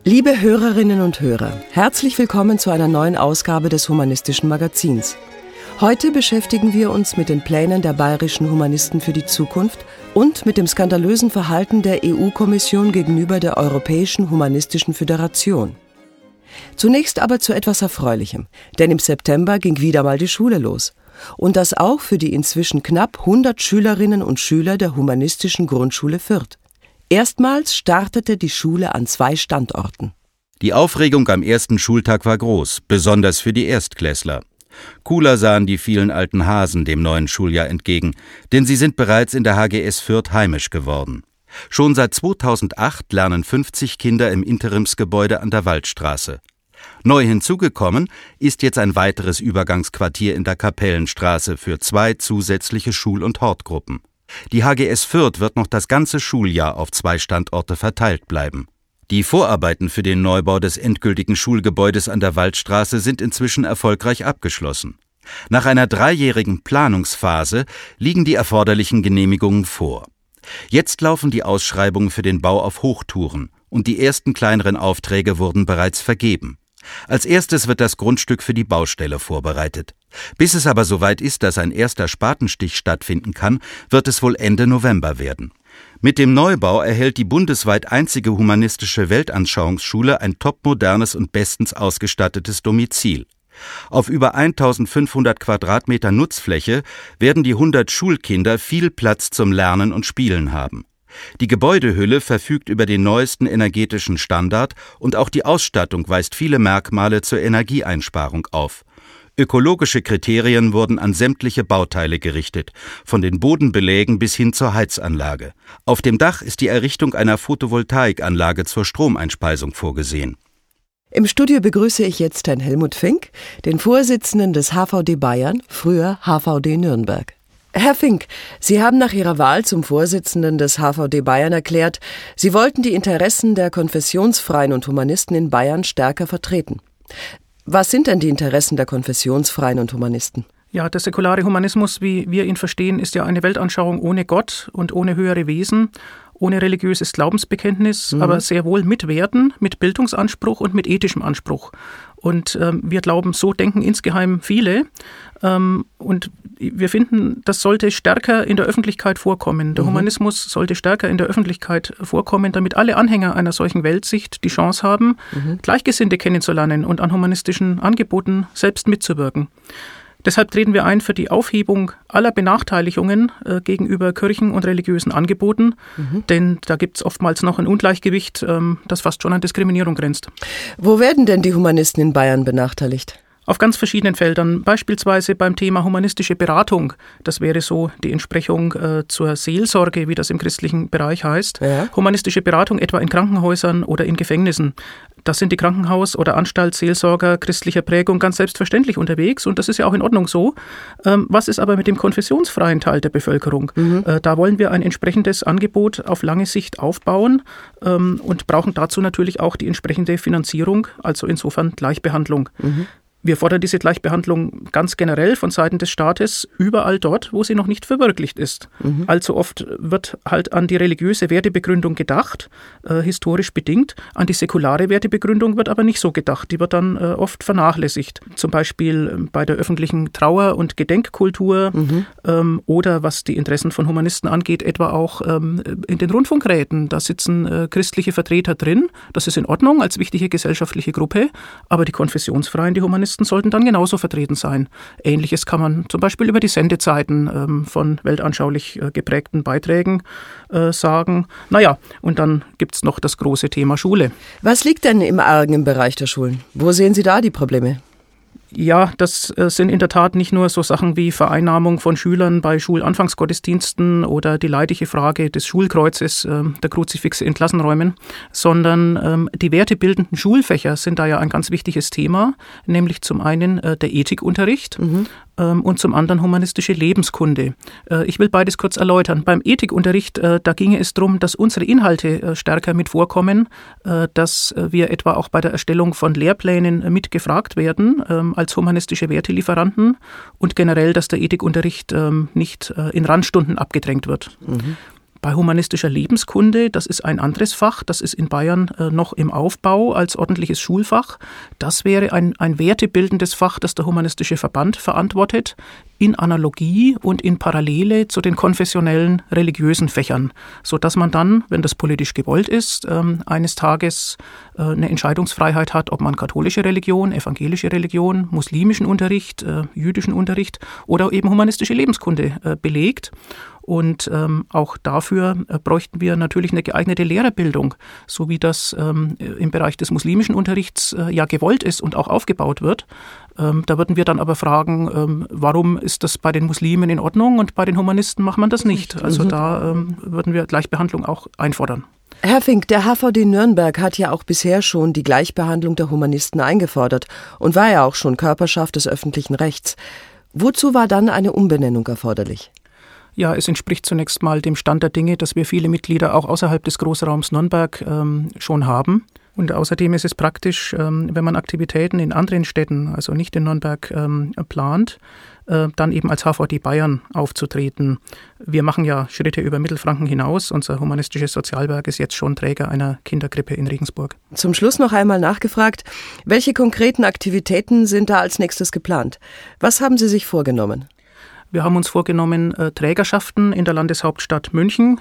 Liebe Hörerinnen und Hörer, herzlich willkommen zu einer neuen Ausgabe des Humanistischen Magazins. Heute beschäftigen wir uns mit den Plänen der bayerischen Humanisten für die Zukunft und mit dem skandalösen Verhalten der EU-Kommission gegenüber der Europäischen Humanistischen Föderation. Zunächst aber zu etwas Erfreulichem, denn im September ging wieder mal die Schule los. Und das auch für die inzwischen knapp 100 Schülerinnen und Schüler der Humanistischen Grundschule Fürth. Erstmals startete die Schule an 2 Standorten. Die Aufregung am ersten Schultag war groß, besonders für die Erstklässler. Cooler sahen die vielen alten Hasen dem neuen Schuljahr entgegen, denn sie sind bereits in der HGS Fürth heimisch geworden. Schon seit 2008 lernen 50 Kinder im Interimsgebäude an der Waldstraße. Neu hinzugekommen ist jetzt ein weiteres Übergangsquartier in der Kapellenstraße für 2 zusätzliche Schul- und Hortgruppen. Die HGS Fürth wird noch das ganze Schuljahr auf 2 Standorte verteilt bleiben. Die Vorarbeiten für den Neubau des endgültigen Schulgebäudes an der Waldstraße sind inzwischen erfolgreich abgeschlossen. Nach einer 3-jährigen Planungsphase liegen die erforderlichen Genehmigungen vor. Jetzt laufen die Ausschreibungen für den Bau auf Hochtouren und die ersten kleineren Aufträge wurden bereits vergeben. Als erstes wird das Grundstück für die Baustelle vorbereitet. Bis es aber soweit ist, dass ein erster Spatenstich stattfinden kann, wird es wohl Ende November werden. Mit dem Neubau erhält die bundesweit einzige humanistische Weltanschauungsschule ein topmodernes und bestens ausgestattetes Domizil. Auf über 1500 Quadratmeter Nutzfläche werden die 100 Schulkinder viel Platz zum Lernen und Spielen haben. Die Gebäudehülle verfügt über den neuesten energetischen Standard und auch die Ausstattung weist viele Merkmale zur Energieeinsparung auf. Ökologische Kriterien wurden an sämtliche Bauteile gerichtet, von den Bodenbelägen bis hin zur Heizanlage. Auf dem Dach ist die Errichtung einer Photovoltaikanlage zur Stromeinspeisung vorgesehen. Im Studio begrüße ich jetzt Herrn Helmut Fink, den Vorsitzenden des HVD Bayern, früher HVD Nürnberg. Herr Fink, Sie haben nach Ihrer Wahl zum Vorsitzenden des HVD Bayern erklärt, Sie wollten die Interessen der Konfessionsfreien und Humanisten in Bayern stärker vertreten. Was sind denn die Interessen der Konfessionsfreien und Humanisten? Ja, der säkulare Humanismus, wie wir ihn verstehen, ist ja eine Weltanschauung ohne Gott und ohne höhere Wesen, ohne religiöses Glaubensbekenntnis, aber sehr wohl mit Werten, mit Bildungsanspruch und mit ethischem Anspruch. Und wir glauben, so denken insgeheim viele. Und wir finden, das sollte stärker in der Öffentlichkeit vorkommen. Der Humanismus sollte stärker in der Öffentlichkeit vorkommen, damit alle Anhänger einer solchen Weltsicht die Chance haben, Gleichgesinnte kennenzulernen und an humanistischen Angeboten selbst mitzuwirken. Deshalb treten wir ein für die Aufhebung aller Benachteiligungen gegenüber Kirchen und religiösen Angeboten, denn da gibt es oftmals noch ein Ungleichgewicht, das fast schon an Diskriminierung grenzt. Wo werden denn die Humanisten in Bayern benachteiligt? Auf ganz verschiedenen Feldern, beispielsweise beim Thema humanistische Beratung. Das wäre so die Entsprechung zur Seelsorge, wie das im christlichen Bereich heißt. Ja. Humanistische Beratung etwa in Krankenhäusern oder in Gefängnissen. Da sind die Krankenhaus- oder Anstaltsseelsorger christlicher Prägung ganz selbstverständlich unterwegs und das ist ja auch in Ordnung so. Was ist aber mit dem konfessionsfreien Teil der Bevölkerung? Da wollen wir ein entsprechendes Angebot auf lange Sicht aufbauen und brauchen dazu natürlich auch die entsprechende Finanzierung, also insofern Gleichbehandlung. Wir fordern diese Gleichbehandlung ganz generell von Seiten des Staates überall dort, wo sie noch nicht verwirklicht ist. Allzu oft wird halt an die religiöse Wertebegründung gedacht, historisch bedingt. An die säkulare Wertebegründung wird aber nicht so gedacht. Die wird dann oft vernachlässigt. Zum Beispiel bei der öffentlichen Trauer- und Gedenkkultur oder was die Interessen von Humanisten angeht, etwa auch in den Rundfunkräten. Da sitzen christliche Vertreter drin. Das ist in Ordnung als wichtige gesellschaftliche Gruppe. Aber die Konfessionsfreien, die Humanisten, sollten dann genauso vertreten sein. Ähnliches kann man zum Beispiel über die Sendezeiten von weltanschaulich geprägten Beiträgen sagen. Naja, und dann gibt es noch das große Thema Schule. Was liegt denn im Argen im Bereich der Schulen? Wo sehen Sie da die Probleme? Ja, das sind in der Tat nicht nur so Sachen wie Vereinnahmung von Schülern bei Schulanfangsgottesdiensten oder die leidige Frage des Schulkreuzes, der Kruzifixe in Klassenräumen, sondern die wertebildenden Schulfächer sind da ja ein ganz wichtiges Thema, nämlich zum einen der Ethikunterricht und zum anderen humanistische Lebenskunde. Ich will beides kurz erläutern. Beim Ethikunterricht, da ginge es darum, dass unsere Inhalte stärker mit vorkommen, dass wir etwa auch bei der Erstellung von Lehrplänen mitgefragt werden als humanistische Wertelieferanten und generell, dass der Ethikunterricht nicht in Randstunden abgedrängt wird. Bei humanistischer Lebenskunde, das ist ein anderes Fach, das ist in Bayern noch im Aufbau als ordentliches Schulfach. Das wäre ein wertebildendes Fach, das der Humanistische Verband verantwortet, in Analogie und in Parallele zu den konfessionellen religiösen Fächern, sodass man dann, wenn das politisch gewollt ist, eines Tages eine Entscheidungsfreiheit hat, ob man katholische Religion, evangelische Religion, muslimischen Unterricht, jüdischen Unterricht oder eben humanistische Lebenskunde belegt. Und auch dafür bräuchten wir natürlich eine geeignete Lehrerbildung, so wie das im Bereich des muslimischen Unterrichts ja gewollt ist und auch aufgebaut wird. Da würden wir dann aber fragen, warum ist das bei den Muslimen in Ordnung und bei den Humanisten macht man das nicht? Also da würden wir Gleichbehandlung auch einfordern. Herr Fink, der HVD Nürnberg hat ja auch bisher schon die Gleichbehandlung der Humanisten eingefordert und war ja auch schon Körperschaft des öffentlichen Rechts. Wozu war dann eine Umbenennung erforderlich? Ja, es entspricht zunächst mal dem Stand der Dinge, dass wir viele Mitglieder auch außerhalb des Großraums Nürnberg schon haben. Und außerdem ist es praktisch, wenn man Aktivitäten in anderen Städten, also nicht in Nürnberg, plant, dann eben als HVD Bayern aufzutreten. Wir machen ja Schritte über Mittelfranken hinaus. Unser humanistisches Sozialwerk ist jetzt schon Träger einer Kinderkrippe in Regensburg. Zum Schluss noch einmal nachgefragt, welche konkreten Aktivitäten sind da als nächstes geplant? Was haben Sie sich vorgenommen? Wir haben uns vorgenommen, Trägerschaften in der Landeshauptstadt München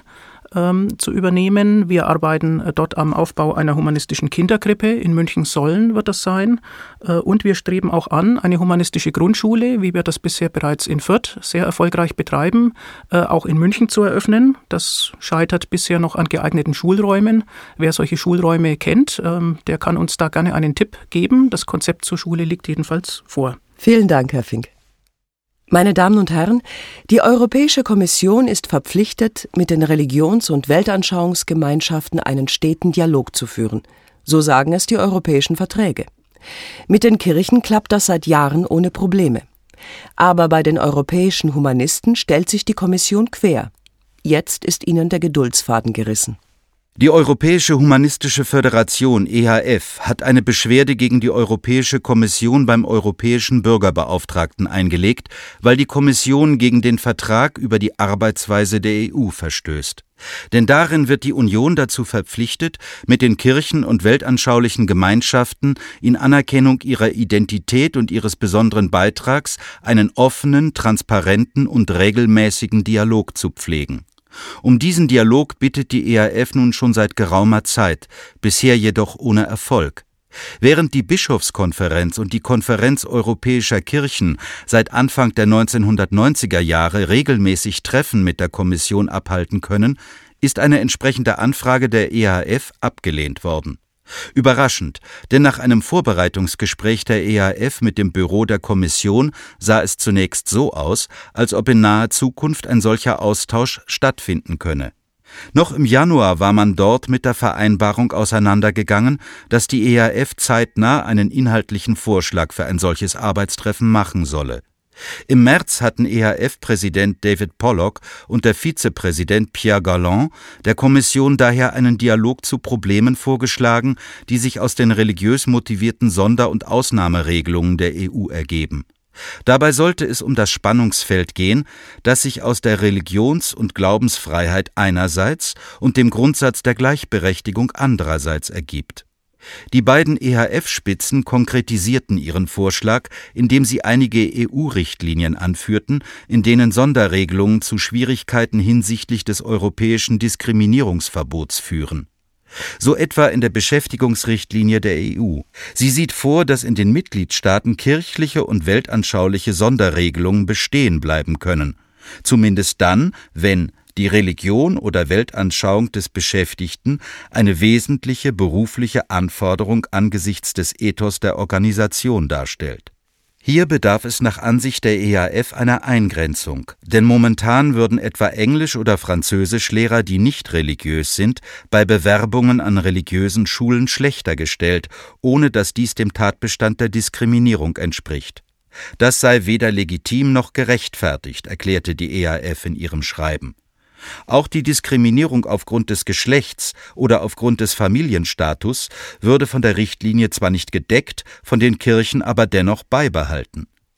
zu übernehmen. Wir arbeiten dort am Aufbau einer humanistischen Kinderkrippe. In München-Sollen wird das sein. Und wir streben auch an, eine humanistische Grundschule, wie wir das bisher bereits in Fürth sehr erfolgreich betreiben, auch in München zu eröffnen. Das scheitert bisher noch an geeigneten Schulräumen. Wer solche Schulräume kennt, der kann uns da gerne einen Tipp geben. Das Konzept zur Schule liegt jedenfalls vor. Vielen Dank, Herr Fink. Meine Damen und Herren, die Europäische Kommission ist verpflichtet, mit den Religions- und Weltanschauungsgemeinschaften einen steten Dialog zu führen. So sagen es die europäischen Verträge. Mit den Kirchen klappt das seit Jahren ohne Probleme. Aber bei den europäischen Humanisten stellt sich die Kommission quer. Jetzt ist ihnen der Geduldsfaden gerissen. Die Europäische Humanistische Föderation EHF hat eine Beschwerde gegen die Europäische Kommission beim Europäischen Bürgerbeauftragten eingelegt, weil die Kommission gegen den Vertrag über die Arbeitsweise der EU verstößt. Denn darin wird die Union dazu verpflichtet, mit den Kirchen und weltanschaulichen Gemeinschaften in Anerkennung ihrer Identität und ihres besonderen Beitrags einen offenen, transparenten und regelmäßigen Dialog zu pflegen. Um diesen Dialog bittet die EHF nun schon seit geraumer Zeit, bisher jedoch ohne Erfolg. Während die Bischofskonferenz und die Konferenz europäischer Kirchen seit Anfang der 1990er Jahre regelmäßig Treffen mit der Kommission abhalten können, ist eine entsprechende Anfrage der EHF abgelehnt worden. Überraschend, denn nach einem Vorbereitungsgespräch der EHF mit dem Büro der Kommission sah es zunächst so aus, als ob in naher Zukunft ein solcher Austausch stattfinden könne. Noch im Januar war man dort mit der Vereinbarung auseinandergegangen, dass die EHF zeitnah einen inhaltlichen Vorschlag für ein solches Arbeitstreffen machen solle. Im März hatten EHF-Präsident David Pollock und der Vizepräsident Pierre Galland der Kommission daher einen Dialog zu Problemen vorgeschlagen, die sich aus den religiös motivierten Sonder- und Ausnahmeregelungen der EU ergeben. Dabei sollte es um das Spannungsfeld gehen, das sich aus der Religions- und Glaubensfreiheit einerseits und dem Grundsatz der Gleichberechtigung andererseits ergibt. Die beiden EHF-Spitzen konkretisierten ihren Vorschlag, indem sie einige EU-Richtlinien anführten, in denen Sonderregelungen zu Schwierigkeiten hinsichtlich des europäischen Diskriminierungsverbots führen. So etwa in der Beschäftigungsrichtlinie der EU. Sie sieht vor, dass in den Mitgliedstaaten kirchliche und weltanschauliche Sonderregelungen bestehen bleiben können. Zumindest dann, wenn die Religion oder Weltanschauung des Beschäftigten eine wesentliche berufliche Anforderung angesichts des Ethos der Organisation darstellt. Hier bedarf es nach Ansicht der EHF einer Eingrenzung, denn momentan würden etwa Englisch- oder Französischlehrer, die nicht religiös sind, bei Bewerbungen an religiösen Schulen schlechter gestellt, ohne dass dies dem Tatbestand der Diskriminierung entspricht. Das sei weder legitim noch gerechtfertigt, erklärte die EHF in ihrem Schreiben. Auch die Diskriminierung aufgrund des Geschlechts oder aufgrund des Familienstatus würde von der Richtlinie zwar nicht gedeckt, von den Kirchen aber dennoch beibehalten.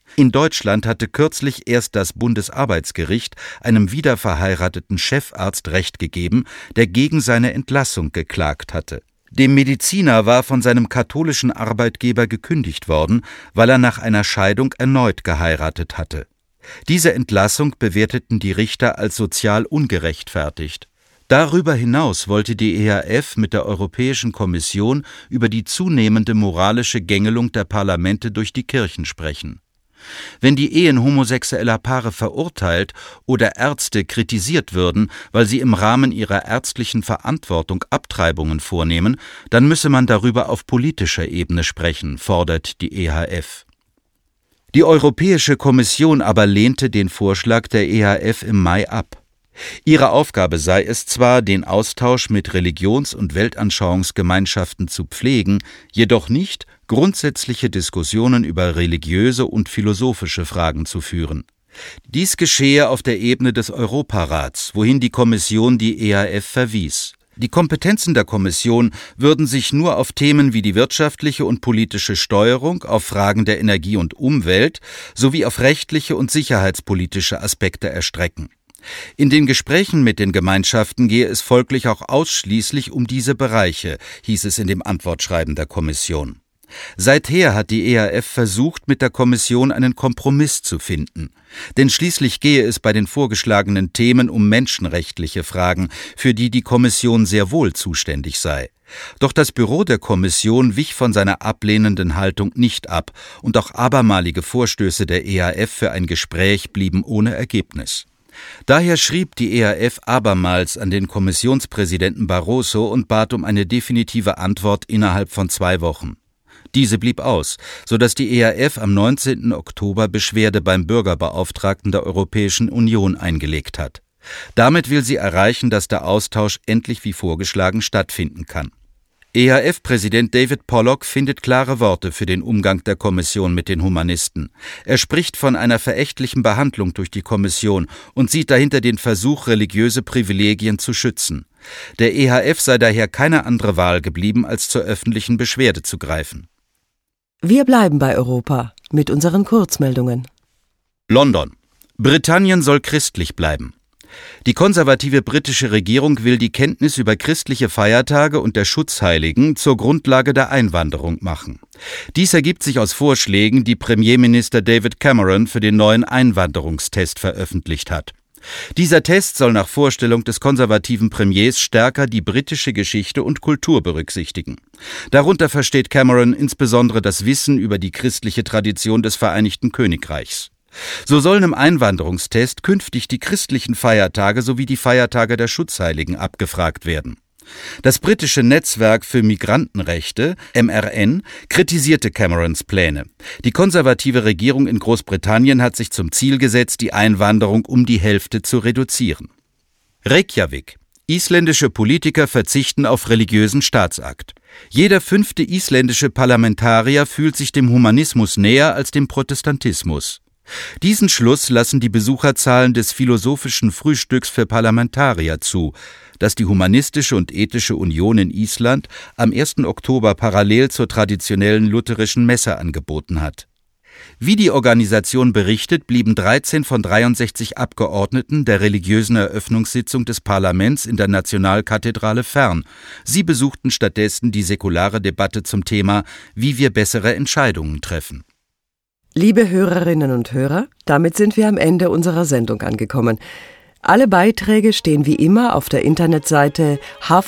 In Deutschland hatte kürzlich erst das Bundesarbeitsgericht einem wiederverheirateten Chefarzt Recht gegeben, der gegen seine Entlassung geklagt hatte. Dem Mediziner war von seinem katholischen Arbeitgeber gekündigt worden, weil er nach einer Scheidung erneut geheiratet hatte. Diese Entlassung bewerteten die Richter als sozial ungerechtfertigt. Darüber hinaus wollte die EHF mit der Europäischen Kommission über die zunehmende moralische Gängelung der Parlamente durch die Kirchen sprechen. Wenn die Ehen homosexueller Paare verurteilt oder Ärzte kritisiert würden, weil sie im Rahmen ihrer ärztlichen Verantwortung Abtreibungen vornehmen, dann müsse man darüber auf politischer Ebene sprechen, fordert die EHF. Die Europäische Kommission aber lehnte den Vorschlag der EHF im Mai ab. Ihre Aufgabe sei es zwar, den Austausch mit Religions- und Weltanschauungsgemeinschaften zu pflegen, jedoch nicht, grundsätzliche Diskussionen über religiöse und philosophische Fragen zu führen. Dies geschehe auf der Ebene des Europarats, wohin die Kommission die EHF verwies. Die Kompetenzen der Kommission würden sich nur auf Themen wie die wirtschaftliche und politische Steuerung, auf Fragen der Energie und Umwelt sowie auf rechtliche und sicherheitspolitische Aspekte erstrecken. In den Gesprächen mit den Gemeinschaften gehe es folglich auch ausschließlich um diese Bereiche, hieß es in dem Antwortschreiben der Kommission. Seither hat die EHF versucht, mit der Kommission einen Kompromiss zu finden. Denn schließlich gehe es bei den vorgeschlagenen Themen um menschenrechtliche Fragen, für die die Kommission sehr wohl zuständig sei. Doch das Büro der Kommission wich von seiner ablehnenden Haltung nicht ab und auch abermalige Vorstöße der EHF für ein Gespräch blieben ohne Ergebnis. Daher schrieb die EHF abermals an den Kommissionspräsidenten Barroso und bat um eine definitive Antwort innerhalb von 2 Wochen. Diese blieb aus, sodass die EHF am 19. Oktober Beschwerde beim Bürgerbeauftragten der Europäischen Union eingelegt hat. Damit will sie erreichen, dass der Austausch endlich wie vorgeschlagen stattfinden kann. EHF-Präsident David Pollock findet klare Worte für den Umgang der Kommission mit den Humanisten. Er spricht von einer verächtlichen Behandlung durch die Kommission und sieht dahinter den Versuch, religiöse Privilegien zu schützen. Der EHF sei daher keine andere Wahl geblieben, als zur öffentlichen Beschwerde zu greifen. Wir bleiben bei Europa mit unseren Kurzmeldungen. London. Britannien soll christlich bleiben. Die konservative britische Regierung will die Kenntnis über christliche Feiertage und der Schutzheiligen zur Grundlage der Einwanderung machen. Dies ergibt sich aus Vorschlägen, die Premierminister David Cameron für den neuen Einwanderungstest veröffentlicht hat. Dieser Test soll nach Vorstellung des konservativen Premiers stärker die britische Geschichte und Kultur berücksichtigen. Darunter versteht Cameron insbesondere das Wissen über die christliche Tradition des Vereinigten Königreichs. So sollen im Einwanderungstest künftig die christlichen Feiertage sowie die Feiertage der Schutzheiligen abgefragt werden. Das britische Netzwerk für Migrantenrechte, MRN, kritisierte Camerons Pläne. Die konservative Regierung in Großbritannien hat sich zum Ziel gesetzt, die Einwanderung um die Hälfte zu reduzieren. Reykjavik. Isländische Politiker verzichten auf religiösen Staatsakt. Jeder 5. isländische Parlamentarier fühlt sich dem Humanismus näher als dem Protestantismus. Diesen Schluss lassen die Besucherzahlen des philosophischen Frühstücks für Parlamentarier zu, das die Humanistische und Ethische Union in Island am 1. Oktober parallel zur traditionellen lutherischen Messe angeboten hat. Wie die Organisation berichtet, blieben 13 von 63 Abgeordneten der religiösen Eröffnungssitzung des Parlaments in der Nationalkathedrale fern. Sie besuchten stattdessen die säkulare Debatte zum Thema, wie wir bessere Entscheidungen treffen. Liebe Hörerinnen und Hörer, damit sind wir am Ende unserer Sendung angekommen. Alle Beiträge stehen wie immer auf der Internetseite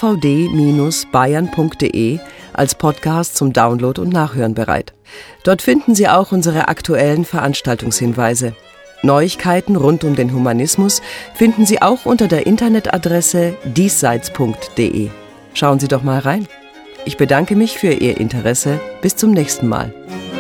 hvd-bayern.de als Podcast zum Download und Nachhören bereit. Dort finden Sie auch unsere aktuellen Veranstaltungshinweise. Neuigkeiten rund um den Humanismus finden Sie auch unter der Internetadresse diesseits.de. Schauen Sie doch mal rein. Ich bedanke mich für Ihr Interesse. Bis zum nächsten Mal.